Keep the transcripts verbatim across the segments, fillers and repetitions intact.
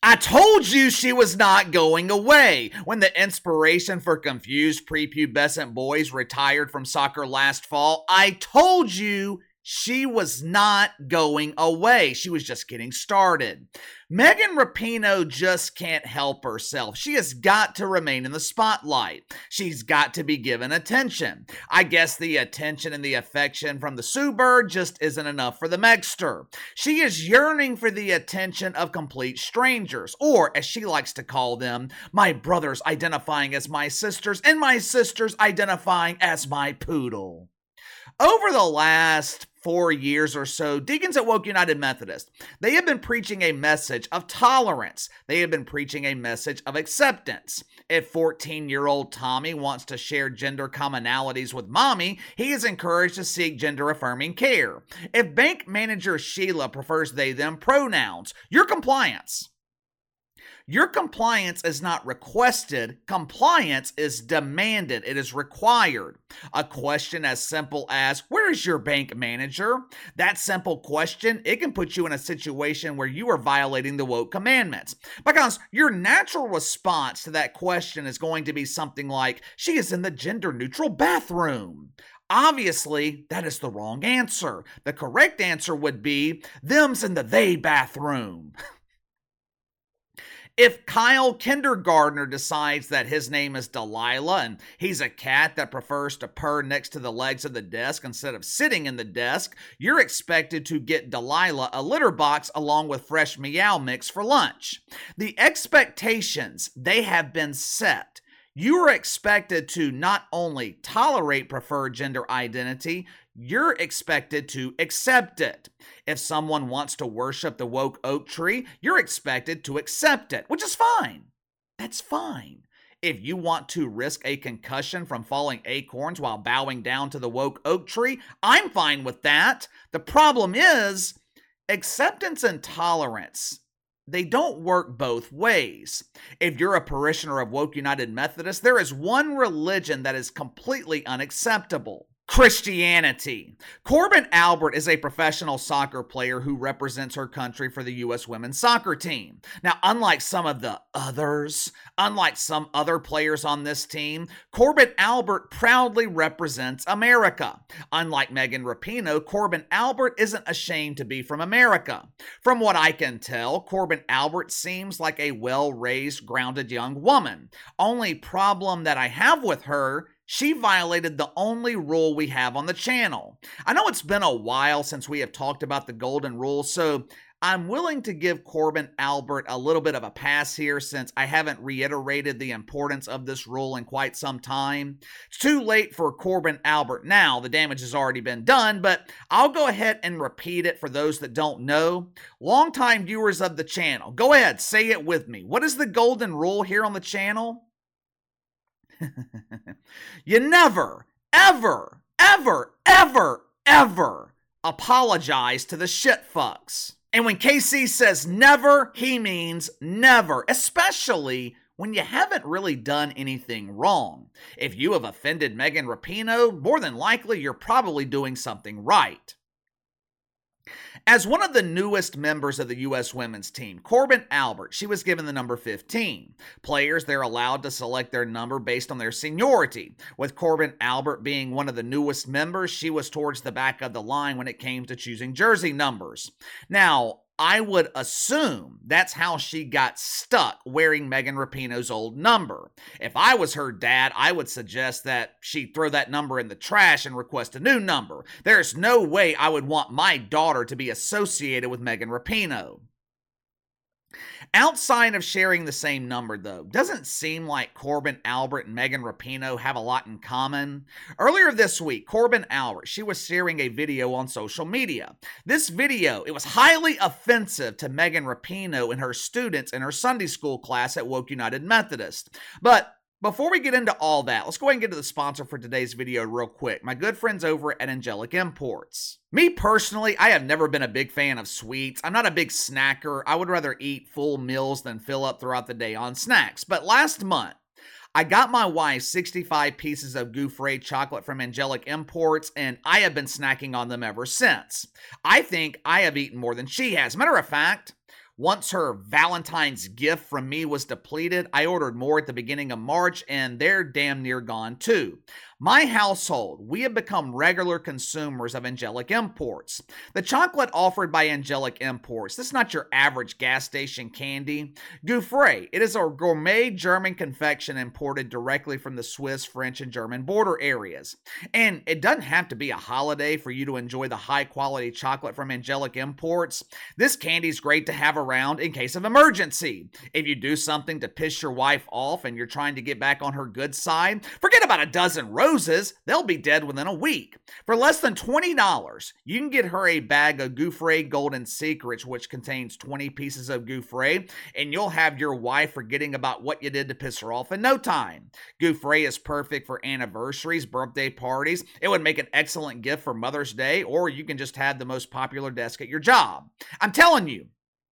I told you she was not going away. When the inspiration for confused prepubescent boys retired from soccer last fall, I told you she was not going away. She was just getting started. Megan Rapinoe just can't help herself. She has got to remain in the spotlight. She's got to be given attention. I guess the attention and the affection from the Sue Bird just isn't enough for the Megster. She is yearning for the attention of complete strangers, or as she likes to call them, my brothers identifying as my sisters and my sisters identifying as my poodle. Over the last four years or so, deacons at Woke United Methodist, they have been preaching a message of tolerance. They have been preaching a message of acceptance. If fourteen-year-old Tommy wants to share gender commonalities with mommy, he is encouraged to seek gender-affirming care. If bank manager Sheila prefers they-them pronouns, your compliance. Your compliance is not requested. Compliance is demanded. It is required. A question as simple as, where is your bank manager? That simple question, it can put you in a situation where you are violating the woke commandments. Because your natural response to that question is going to be something like, she is in the gender-neutral bathroom. Obviously, that is the wrong answer. The correct answer would be, them's in the they bathroom. If Kyle Kindergartner decides that his name is Delilah and he's a cat that prefers to purr next to the legs of the desk instead of sitting in the desk, you're expected to get Delilah a litter box along with fresh meow mix for lunch. The expectations, they have been set. You are expected to not only tolerate preferred gender identity, you're expected to accept it. If someone wants to worship the woke oak tree, you're expected to accept it, which is fine. That's fine. If you want to risk a concussion from falling acorns while bowing down to the woke oak tree, I'm fine with that. The problem is, acceptance and tolerance, they don't work both ways. If you're a parishioner of Woke United Methodist, there is one religion that is completely unacceptable. Christianity. Corbin Albert is a professional soccer player who represents her country for the U S women's soccer team. Now, unlike some of the others, unlike some other players on this team, Corbin Albert proudly represents America. Unlike Megan Rapinoe, Corbin Albert isn't ashamed to be from America. From what I can tell, Corbin Albert seems like a well-raised, grounded young woman. Only problem that I have with her, she violated the only rule we have on the channel. I know it's been a while since we have talked about the golden rule, so I'm willing to give Corbin Albert a little bit of a pass here since I haven't reiterated the importance of this rule in quite some time. It's too late for Corbin Albert now. The damage has already been done, but I'll go ahead and repeat it for those that don't know. Longtime viewers of the channel, go ahead, say it with me. What is the golden rule here on the channel? You never, ever, ever, ever, ever apologize to the shit fucks. And when K C says never, he means never, especially when you haven't really done anything wrong. If you have offended Megan Rapinoe, more than likely you're probably doing something right. As one of the newest members of the U S women's team, Corbin Albert, she was given the number fifteen. Players, they're allowed to select their number based on their seniority. With Corbin Albert being one of the newest members, she was towards the back of the line when it came to choosing jersey numbers. Now, I would assume that's how she got stuck wearing Megan Rapinoe's old number. If I was her dad, I would suggest that she throw that number in the trash and request a new number. There's no way I would want my daughter to be associated with Megan Rapinoe. Outside of sharing the same number, though, doesn't seem like Corbin Albert and Megan Rapinoe have a lot in common. Earlier this week, Corbin Albert, she was sharing a video on social media. This video, it was highly offensive to Megan Rapinoe and her students in her Sunday school class at Woke United Methodist. But before we get into all that, let's go ahead and get to the sponsor for today's video real quick. My good friends over at Angelic Imports. Me personally, I have never been a big fan of sweets. I'm not a big snacker. I would rather eat full meals than fill up throughout the day on snacks. But last month, I got my wife sixty-five pieces of Gouffre chocolate from Angelic Imports, and I have been snacking on them ever since. I think I have eaten more than she has. Matter of fact, Once her Valentine's gift from me was depleted, I ordered more at the beginning of March, and they're damn near gone too. My household, we have become regular consumers of Angelic Imports. The chocolate offered by Angelic Imports, this is not your average gas station candy. Gouffre, it is a gourmet German confection imported directly from the Swiss, French, and German border areas. And it doesn't have to be a holiday for you to enjoy the high-quality chocolate from Angelic Imports. This candy is great to have around in case of emergency. If you do something to piss your wife off and you're trying to get back on her good side, forget about a dozen roses. They'll be dead within a week. For less than twenty dollars, you can get her a bag of Gouffre Golden Secrets, which contains twenty pieces of Gouffre, and you'll have your wife forgetting about what you did to piss her off in no time. Gouffre is perfect for anniversaries, birthday parties. It would make an excellent gift for Mother's Day, or you can just have the most popular desk at your job. I'm telling you,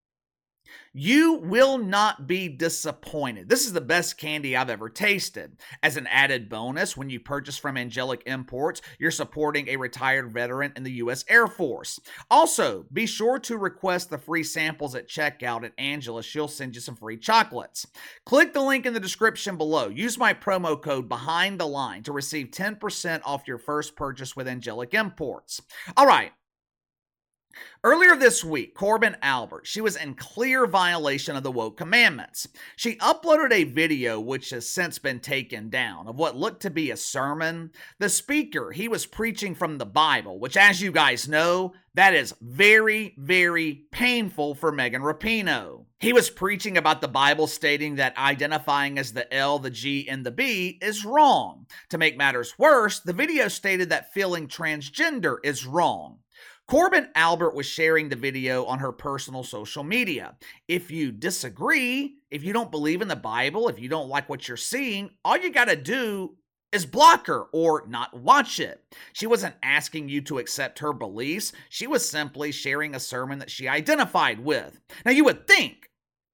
you will not be disappointed. This is the best candy I've ever tasted. As an added bonus, when you purchase from Angelic Imports, you're supporting a retired veteran in the U S Air Force. Also, be sure to request the free samples at checkout at Angela. She'll send you some free chocolates. Click the link in the description below. Use my promo code Behind the Line to receive ten percent off your first purchase with Angelic Imports. All right. Earlier this week, Corbin Albert, she was in clear violation of the woke commandments. She uploaded a video which has since been taken down of what looked to be a sermon. The speaker, he was preaching from the Bible, which, as you guys know, that is very, very painful for Megan Rapinoe. He was preaching about the Bible stating that identifying as the L, the G, and the B is wrong. To make matters worse, the video stated that feeling transgender is wrong. Corbin Albert was sharing the video on her personal social media. If you disagree, if you don't believe in the Bible, if you don't like what you're seeing, all you gotta do is block her or not watch it. She wasn't asking you to accept her beliefs. She was simply sharing a sermon that she identified with. Now you would think,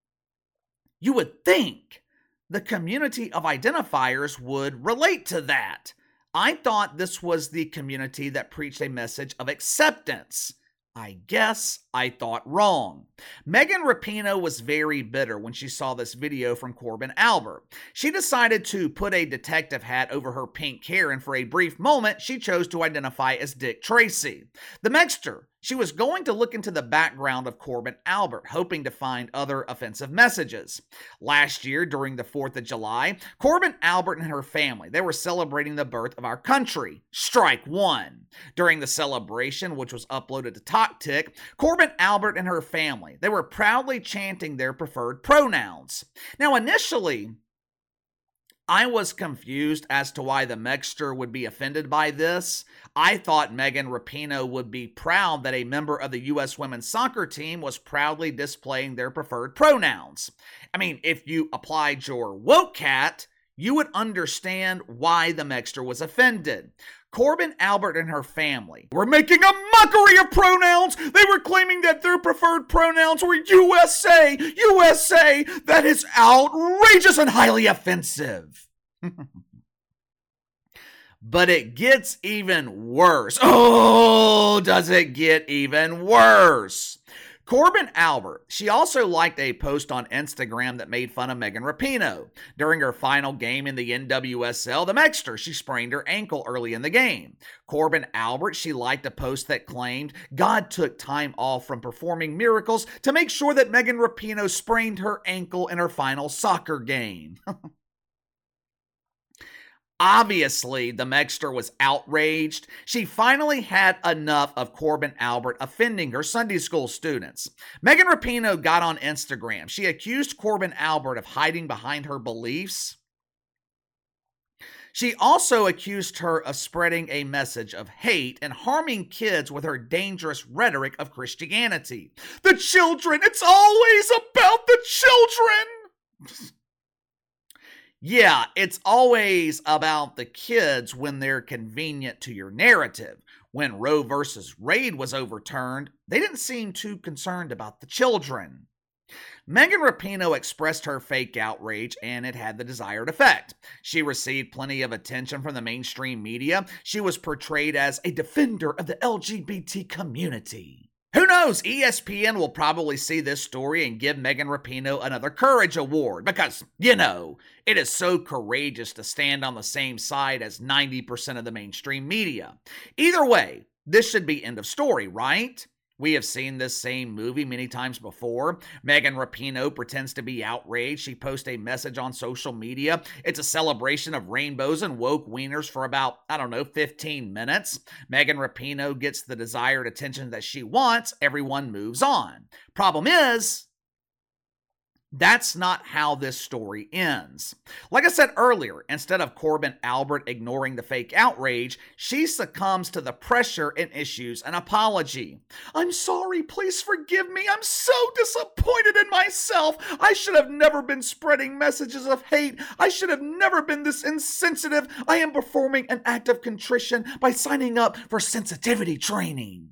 you would think the community of identifiers would relate to that. I thought this was the community that preached a message of acceptance. I guess I thought wrong. Megan Rapinoe was very bitter when she saw this video from Corbin Albert. She decided to put a detective hat over her pink hair, and for a brief moment, she chose to identify as Dick Tracy. The Megster, she was going to look into the background of Corbin Albert, hoping to find other offensive messages. Last year, during the fourth of July, Corbin Albert and her family, they were celebrating the birth of our country. Strike one. During the celebration, which was uploaded to TokTik, Corbin Albert and her family, they were proudly chanting their preferred pronouns. Now, initially, I was confused as to why the Megster would be offended by this. I thought Megan Rapinoe would be proud that a member of the U S women's soccer team was proudly displaying their preferred pronouns. I mean, if you applied your woke hat, you would understand why the Megster was offended. Corbin Albert and her family were making a mockery of pronouns. They were claiming that their preferred pronouns were U S A, U S A. That is outrageous and highly offensive. But it gets even worse. Oh, does it get even worse? Corbin Albert, she also liked a post on Instagram that made fun of Megan Rapinoe. During her final game in the N W S L, the Megster, she sprained her ankle early in the game. Corbin Albert, she liked a post that claimed God took time off from performing miracles to make sure that Megan Rapinoe sprained her ankle in her final soccer game. Obviously, the Megster was outraged. She finally had enough of Corbin Albert offending her Sunday school students. Megan Rapinoe got on Instagram. She accused Corbin Albert of hiding behind her beliefs. She also accused her of spreading a message of hate and harming kids with her dangerous rhetoric of Christianity. The children! It's always about the children! Yeah, it's always about the kids when they're convenient to your narrative. When Roe versus Wade was overturned, they didn't seem too concerned about the children. Megan Rapinoe expressed her fake outrage, and it had the desired effect. She received plenty of attention from the mainstream media. She was portrayed as a defender of the L G B T community. Who knows? E S P N will probably see this story and give Megan Rapinoe another Courage Award because, you know, it is so courageous to stand on the same side as ninety percent of the mainstream media. Either way, this should be end of story, right? We have seen this same movie many times before. Megan Rapinoe pretends to be outraged. She posts a message on social media. It's a celebration of rainbows and woke wieners for about, I don't know, fifteen minutes. Megan Rapinoe gets the desired attention that she wants. Everyone moves on. Problem is, that's not how this story ends. Like I said earlier, instead of Corbin Albert ignoring the fake outrage, she succumbs to the pressure and issues an apology. "I'm sorry, please forgive me. I'm so disappointed in myself. I should have never been spreading messages of hate. I should have never been this insensitive. I am performing an act of contrition by signing up for sensitivity training."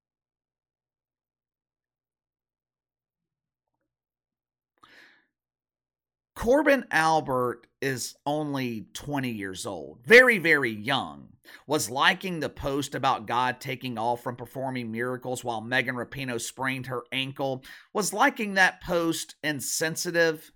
Corbin Albert is only twenty years old, very, very young, was liking the post about God taking off from performing miracles while Megan Rapinoe sprained her ankle. Was liking that post insensitive?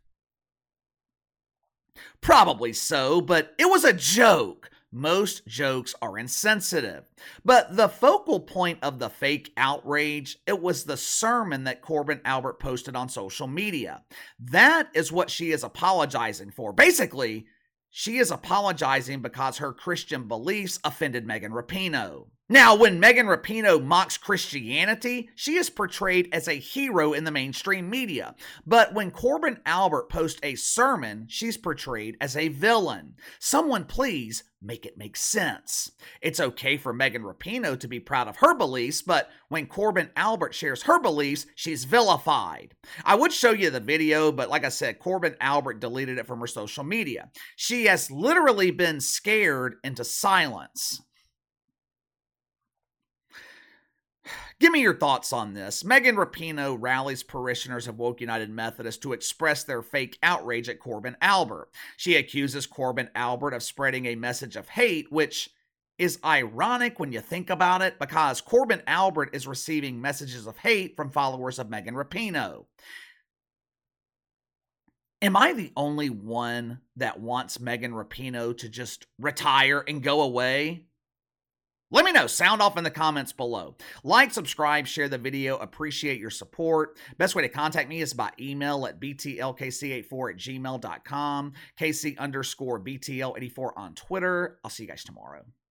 Probably so, but it was a joke. Most jokes are insensitive. But the focal point of the fake outrage, it was the sermon that Corbin Albert posted on social media. That is what she is apologizing for. Basically, she is apologizing because her Christian beliefs offended Megan Rapinoe. Now, when Megan Rapinoe mocks Christianity, she is portrayed as a hero in the mainstream media. But when Corbin Albert posts a sermon, she's portrayed as a villain. Someone please make it make sense. It's okay for Megan Rapinoe to be proud of her beliefs, but when Corbin Albert shares her beliefs, she's vilified. I would show you the video, but like I said, Corbin Albert deleted it from her social media. She has literally been scared into silence. Give me your thoughts on this. Megan Rapinoe rallies parishioners of Woke United Methodist to express their fake outrage at Corbin Albert. She accuses Corbin Albert of spreading a message of hate, which is ironic when you think about it, because Corbin Albert is receiving messages of hate from followers of Megan Rapinoe. Am I the only one that wants Megan Rapinoe to just retire and go away? Let me know. Sound off in the comments below. Like, subscribe, share the video. Appreciate your support. Best way to contact me is by email at b t l k c eighty-four at gmail dot com, kc underscore b t l eighty-four on Twitter. I'll see you guys tomorrow.